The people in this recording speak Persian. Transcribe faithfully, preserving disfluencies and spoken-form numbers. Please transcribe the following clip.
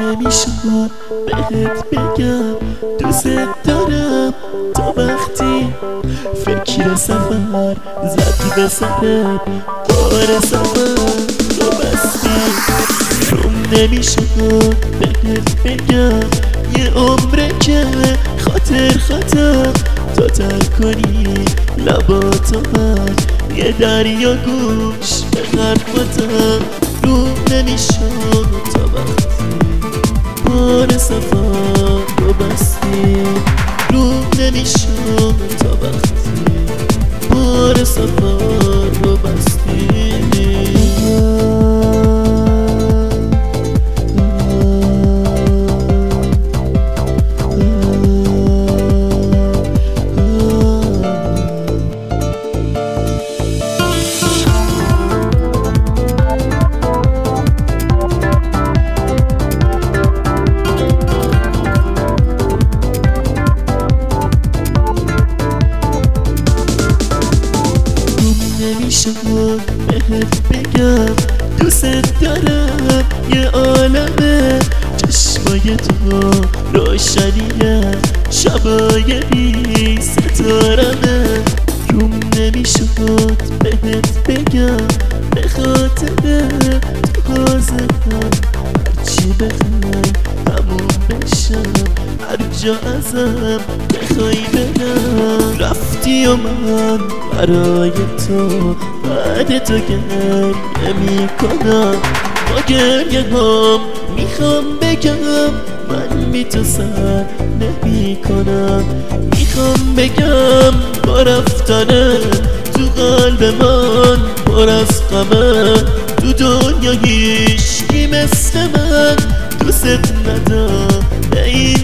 نمیشد بهت بگم دوست دارم تا وقتی فکر سفر زد به سرم بار سفر رو بستی. روم نمیشد بهت بگم یه عمره که خاطر خاطر تا تر کنی لباتو من یه دریا گوش به حرفاتم. روم نمیشد تا وقتی بار سفر رو بستی. روم نمیشد تا وقتی بار سفر رو بستی. نمیشد بهت بگم دوست دارم یه عالمه چشمای تو روشنیه شبای بی ستارمه. روم نمیشد بهت بگم به خاطر تو حاضرم هرچی بخوای همون بشم هر جا ازم بخوای برم. رفتی و من برای تو بعد تو گریه میکنم با گریه هم میخوام بگم من بی تو سر نمی کنم. میخوام بگم با رفتنه تو قلب من پر از غمه تو دنیا هیچکی مثل من دوست ندارم.